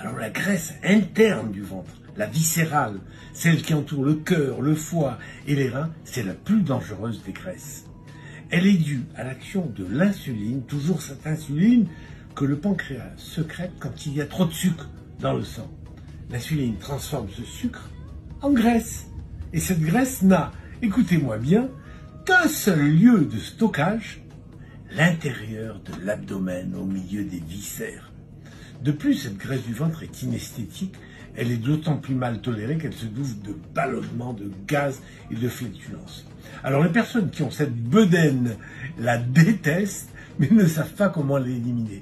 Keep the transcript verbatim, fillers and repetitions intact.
Alors la graisse interne du ventre, la viscérale, celle qui entoure le cœur, le foie et les reins, c'est la plus dangereuse des graisses. Elle est due à l'action de l'insuline, toujours cette insuline que le pancréas sécrète quand il y a trop de sucre dans le sang. L'insuline transforme ce sucre en graisse. Et cette graisse n'a, écoutez-moi bien, qu'un seul lieu de stockage, l'intérieur de l'abdomen au milieu des viscères. De plus, cette graisse du ventre est inesthétique, elle est d'autant plus mal tolérée qu'elle se double de ballonnements, de gaz et de flatulences. Alors les personnes qui ont cette bedaine la détestent, mais ne savent pas comment l'éliminer.